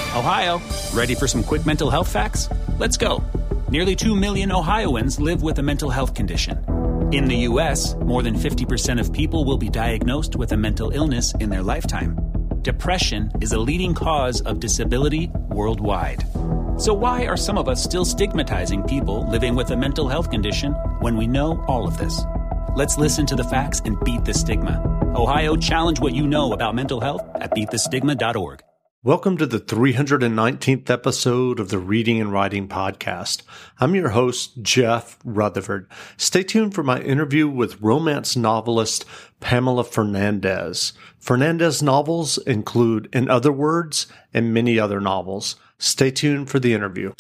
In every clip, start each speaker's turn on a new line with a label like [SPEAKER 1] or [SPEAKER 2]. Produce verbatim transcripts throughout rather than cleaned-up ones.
[SPEAKER 1] Ohio, ready for some quick mental health facts? Let's go. Nearly two million Ohioans live with a mental health condition. In the U S, more than fifty percent of people will be diagnosed with a mental illness in their lifetime. Depression is a leading cause of disability worldwide. So why are some of us still stigmatizing people living with a mental health condition when we know all of this? Let's listen to the facts and beat the stigma. Ohio, challenge what you know about mental health at beat the stigma dot org.
[SPEAKER 2] Welcome to the three hundred nineteenth episode of the Reading and Writing Podcast. I'm your host, Jeff Rutherford. Stay tuned for my interview with romance novelist Pamela Fernandez. Fernandez novels include In Other Words and many other novels. Stay tuned for the interview.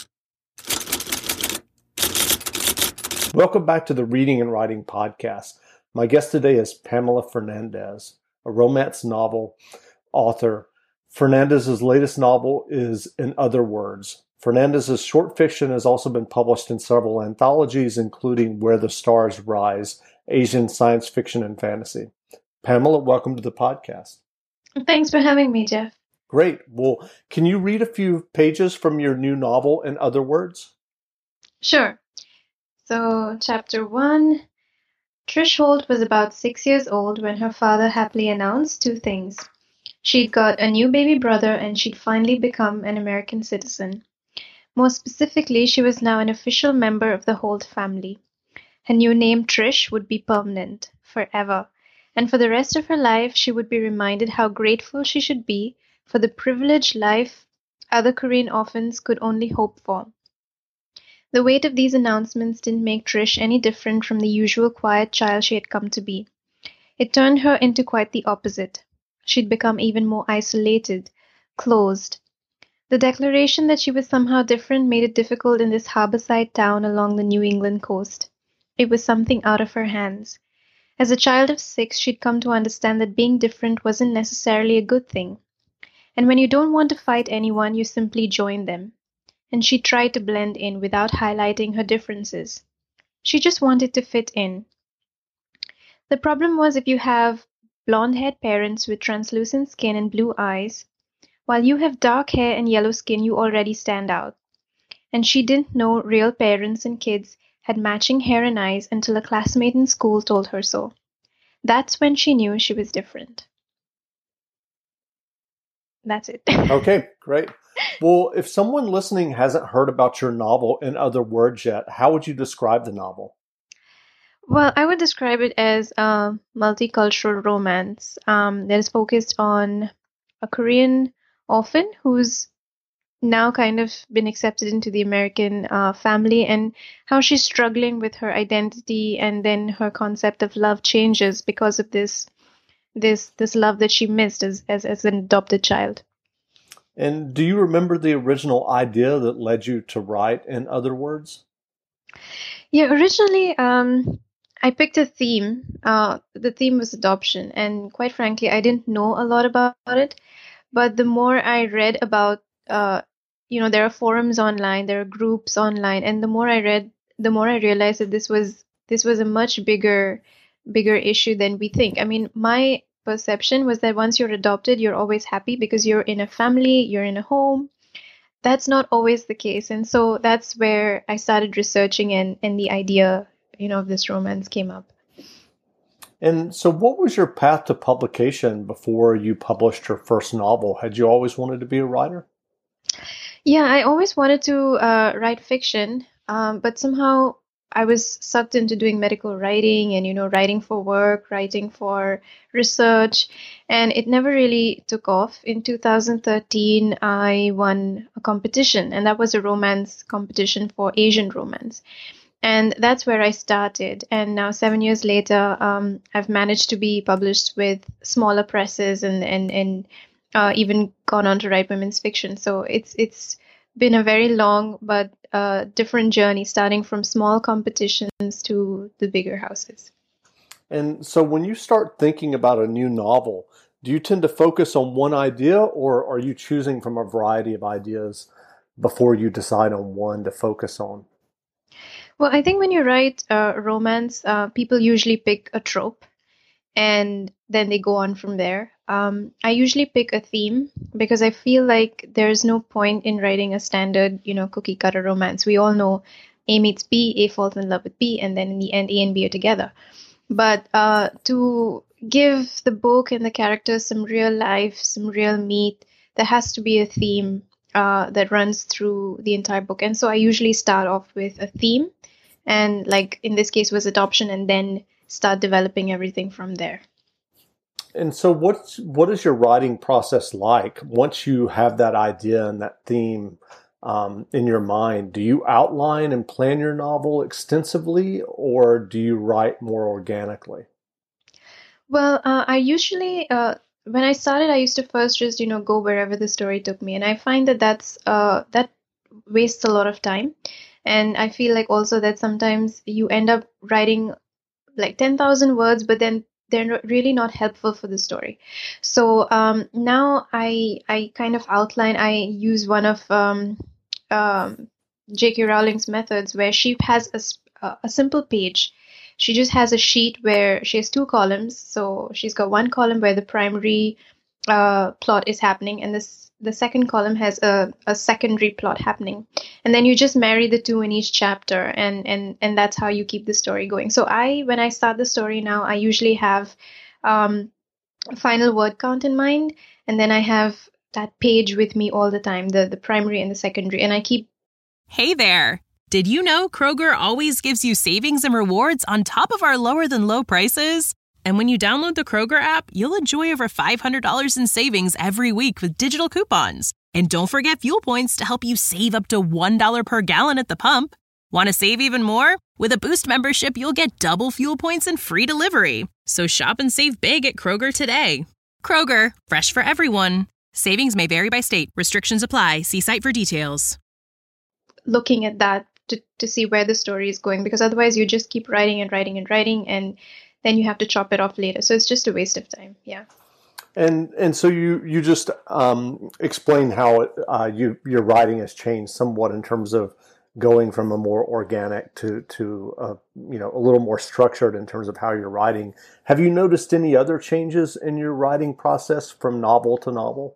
[SPEAKER 2] Welcome back to the Reading and Writing Podcast. My guest today is Pamela Fernandez, a romance novel author. Fernandez's latest novel is In Other Words. Fernandez's short fiction has also been published in several anthologies, including Where the Stars Rise, Asian Science Fiction and Fantasy. Pamela, welcome to the podcast.
[SPEAKER 3] Thanks for having me, Jeff.
[SPEAKER 2] Great. Well, can you read a few pages from your new novel, In Other Words?
[SPEAKER 3] Sure. So, chapter one. Trish Holt was about six years old when her father happily announced two things. She'd got a new baby brother and she'd finally become an American citizen. More specifically, she was now an official member of the Holt family. Her new name, Trish, would be permanent, forever, and for the rest of her life, she would be reminded how grateful she should be for the privileged life other Korean orphans could only hope for. The weight of these announcements didn't make Trish any different from the usual quiet child she had come to be. It turned her into quite the opposite. She'd become even more isolated, closed. The declaration that she was somehow different made it difficult in this harborside town along the New England coast. It was something out of her hands. As a child of six, she'd come to understand that being different wasn't necessarily a good thing. And when you don't want to fight anyone, you simply join them. And she tried to blend in without highlighting her differences. She just wanted to fit in. The problem was if you have blonde-haired parents with translucent skin and blue eyes, while you have dark hair and yellow skin, you already stand out. And she didn't know real parents and kids had matching hair and eyes until a classmate in school told her so. That's when she knew she was different. That's it.
[SPEAKER 2] Okay, great. Well, if someone listening hasn't heard about your novel, In Other Words, yet, how would you describe the novel?
[SPEAKER 3] Well, I would describe it as a multicultural romance um, that is focused on a Korean orphan who's now kind of been accepted into the American uh, family, and how she's struggling with her identity, and then her concept of love changes because of this this this love that she missed as as, as an adopted child.
[SPEAKER 2] And do you remember the original idea that led you to write In Other Words?
[SPEAKER 3] Yeah, originally, um, I picked a theme. Uh, the theme was adoption, and quite frankly, I didn't know a lot about it. But the more I read about, uh, you know, there are forums online, there are groups online, and the more I read, the more I realized that this was this was a much bigger, bigger issue than we think. I mean, my perception was that once you're adopted, you're always happy because you're in a family, you're in a home. That's not always the case, and so that's where I started researching, and and the idea, you know, of this romance came up.
[SPEAKER 2] And so what was your path to publication before you published your first novel? Had you always wanted to be a writer?
[SPEAKER 3] Yeah, I always wanted to uh, write fiction, um, but somehow I was sucked into doing medical writing and, you know, writing for work, writing for research, and it never really took off. In two thousand thirteen, I won a competition, and that was a romance competition for Asian romance. And that's where I started. And now, seven years later, um, I've managed to be published with smaller presses and and and uh, even gone on to write women's fiction. So it's it's been a very long but uh, different journey, starting from small competitions to the bigger houses.
[SPEAKER 2] And so, when you start thinking about a new novel, do you tend to focus on one idea, or are you choosing from a variety of ideas before you decide on one to focus on?
[SPEAKER 3] Well, I think when you write uh, romance, uh, people usually pick a trope and then they go on from there. um, I usually pick a theme because I feel like there's no point in writing a standard, you know, cookie cutter romance. We all know A meets B, A falls in love with B, and then in the end, A and B are together. But uh, to give the book and the characters some real life, some real meat, there has to be a theme uh, that runs through the entire book. And so I usually start off with a theme, and like in this case was adoption, and then start developing everything from there.
[SPEAKER 2] And so what's, what is your writing process like once you have that idea and that theme um, in your mind? Do you outline and plan your novel extensively, or do you write more organically?
[SPEAKER 3] Well, uh, I usually, uh, when I started, I used to first just, you know, go wherever the story took me. And I find that that's, uh, that wastes a lot of time. And I feel like also that sometimes you end up writing like ten thousand words, but then they're not- really not helpful for the story. So um, now I I kind of outline. I use one of um, um, J K. Rowling's methods where she has a, s- uh, a simple page. She just has a sheet where she has two columns. So she's got one column where the primary uh, plot is happening, and this the second column has a, a secondary plot happening. And then you just marry the two in each chapter, and and and that's how you keep the story going. So I when I start the story now, I usually have um, a final word count in mind, and then I have that page with me all the time, the the primary and the secondary, and I keep.
[SPEAKER 4] Hey there! Did you know Kroger always gives you savings and rewards on top of our lower than low prices? And when you download the Kroger app, you'll enjoy over five hundred dollars in savings every week with digital coupons. And don't forget fuel points to help you save up to one dollar per gallon at the pump. Want to save even more? With a Boost membership, you'll get double fuel points and free delivery. So shop and save big at Kroger today. Kroger, fresh for everyone. Savings may vary by state. Restrictions apply. See site for details.
[SPEAKER 3] Looking at that to, to see where the story is going, because otherwise you just keep writing and writing and writing, and then you have to chop it off later. So it's just a waste of time. Yeah.
[SPEAKER 2] And and so you you just um, explain how it, uh, you your writing has changed somewhat in terms of going from a more organic to to uh, you know a little more structured in terms of how you're writing. Have you noticed any other changes in your writing process from novel to novel?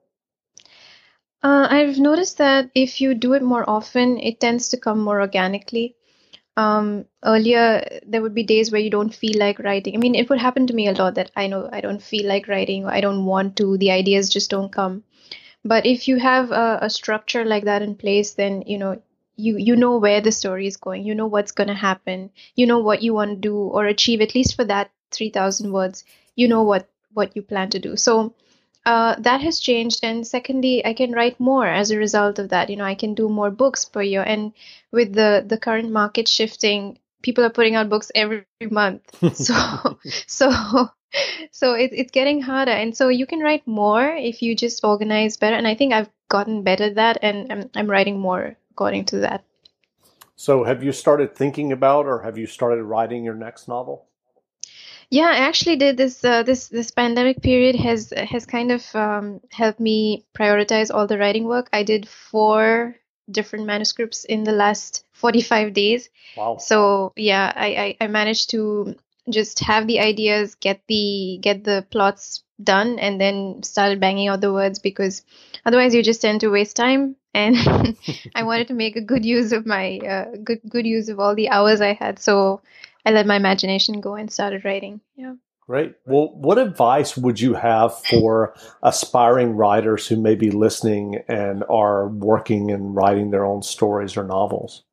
[SPEAKER 3] Uh, I've noticed that if you do it more often, it tends to come more organically. Um, earlier, there would be days where you don't feel like writing. I mean, it would happen to me a lot that I know I don't feel like writing, or I don't want to, the ideas just don't come. But if you have a, a structure like that in place, then, you know, you, you know where the story is going, you know what's going to happen, you know what you want to do or achieve, at least for that three thousand words, you know what, what you plan to do. So uh, that has changed. And secondly, I can write more as a result of that. You know, I can do more books per year. And with the, the current market shifting, people are putting out books every month. So, so, so it, it's getting harder. And so you can write more if you just organize better. And I think I've gotten better at that, and I'm, I'm writing more according to that.
[SPEAKER 2] So have you started thinking about, or have you started writing your next novel?
[SPEAKER 3] Yeah, I actually did this. Uh, this this pandemic period has has kind of um, helped me prioritize all the writing work. I did four different manuscripts in the last forty-five days.
[SPEAKER 2] Wow.
[SPEAKER 3] So yeah, I, I, I managed to just have the ideas, get the get the plots done, and then started banging out the words, because otherwise you just tend to waste time. And I wanted to make a good use of my uh, good good use of all the hours I had. So I let my imagination go and started writing. Yeah.
[SPEAKER 2] Great. Well, what advice would you have for aspiring writers who may be listening and are working and writing their own stories or novels?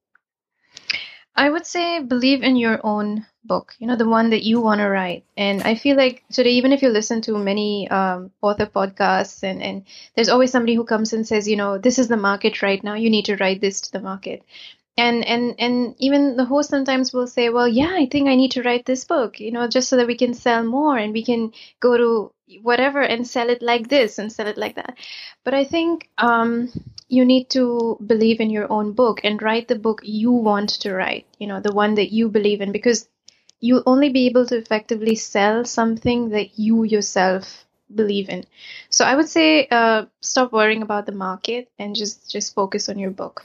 [SPEAKER 3] I would say believe in your own book, you know, the one that you want to write. And I feel like today, even if you listen to many um, author podcasts, and, and there's always somebody who comes and says, you know, this is the market right now, you need to write this to the market. And, and, and even the host sometimes will say, well, yeah, I think I need to write this book, you know, just so that we can sell more and we can go to whatever and sell it like this and sell it like that. But I think um, you need to believe in your own book and write the book you want to write, you know, the one that you believe in, because you'll only be able to effectively sell something that you yourself believe in. So I would say uh, stop worrying about the market and just, just focus on your book.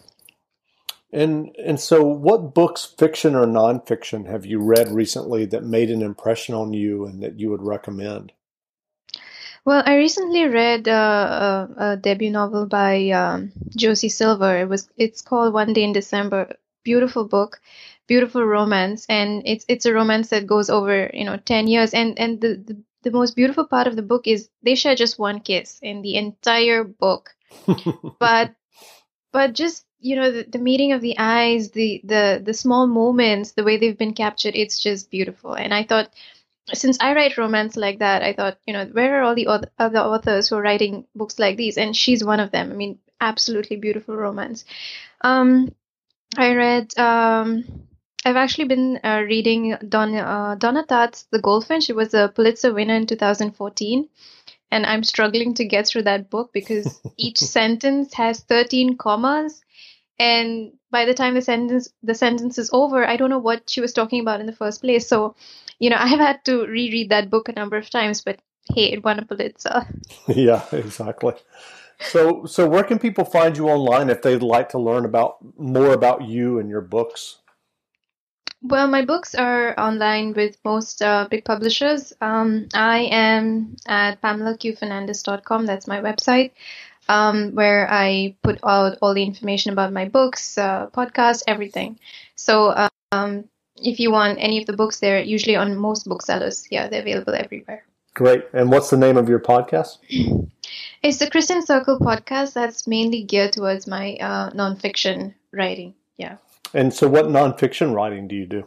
[SPEAKER 2] And and so what books, fiction or nonfiction, have you read recently that made an impression on you and that you would recommend?
[SPEAKER 3] Well, I recently read uh, a, a debut novel by um, Josie Silver. It was it's called One Day in December. Beautiful book, beautiful romance, and it's it's a romance that goes over you know ten years. And and the, the the most beautiful part of the book is they share just one kiss in the entire book, but but just you know the, the meeting of the eyes, the the the small moments, the way they've been captured, it's just beautiful. And I thought, since I write romance like that, I thought, you know, where are all the oth- other authors who are writing books like these? And she's one of them. I mean, absolutely beautiful romance. Um, I read, um, I've actually been uh, reading Don, uh, Donna Tartt's The Goldfinch. It was a Pulitzer winner in two thousand fourteen. And I'm struggling to get through that book because each sentence has thirteen commas. And by the time the sentence the sentence is over, I don't know what she was talking about in the first place. So, you know, I have had to reread that book a number of times, but hey, it won a Pulitzer.
[SPEAKER 2] Yeah, exactly. So, so where can people find you online if they'd like to learn about more about you and your books?
[SPEAKER 3] Well, my books are online with most uh, big publishers. Um, I am at pamela q fernandez dot com. That's my website, um, where I put out all the information about my books, uh, podcast, everything. So um, if you want any of the books, they're usually on most booksellers. Yeah, they're available everywhere.
[SPEAKER 2] Great. And what's the name of your podcast?
[SPEAKER 3] It's the Christian Circle podcast. That's mainly geared towards my uh, nonfiction writing. Yeah.
[SPEAKER 2] And so what nonfiction writing do you do?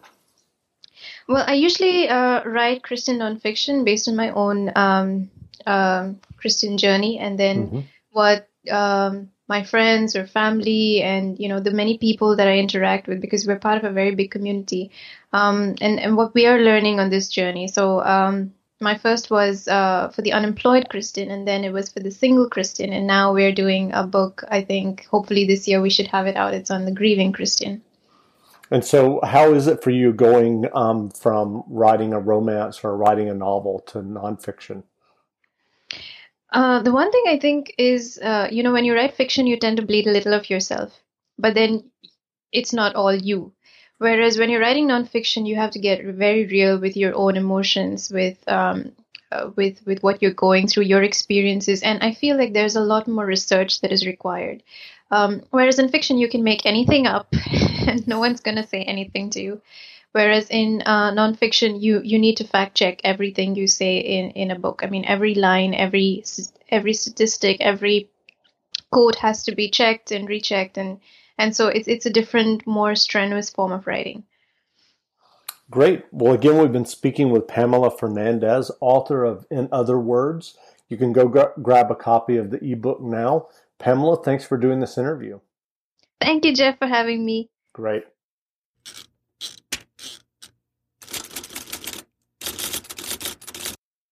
[SPEAKER 3] Well, I usually uh, write Christian nonfiction based on my own um, um, Christian journey, and then mm-hmm. what um, my friends or family and, you know, the many people that I interact with, because we're part of a very big community, um, and, and what we are learning on this journey. So um, my first was uh, for the unemployed Christian, and then it was for the single Christian, and now we're doing a book. I think hopefully this year we should have it out. It's on the grieving Christian.
[SPEAKER 2] And so how is it for you going um, from writing a romance or writing a novel to nonfiction?
[SPEAKER 3] Uh, the one thing I think is, uh, you know, when you write fiction, you tend to bleed a little of yourself, but then it's not all you. Whereas when you're writing nonfiction, you have to get very real with your own emotions, with um, uh, with with what you're going through, your experiences. And I feel like there's a lot more research that is required. Um, whereas in fiction, you can make anything up and no one's going to say anything to you. Whereas in uh, nonfiction, you, you need to fact check everything you say in, in a book. I mean, every line, every every statistic, every quote has to be checked and rechecked. And, and so it's, it's a different, more strenuous form of writing.
[SPEAKER 2] Great. Well, again, we've been speaking with Pamela Fernandez, author of In Other Words. You can go gra- grab a copy of the ebook now. Pamela, thanks for doing this interview.
[SPEAKER 3] Thank you, Jeff, for having me.
[SPEAKER 2] Great.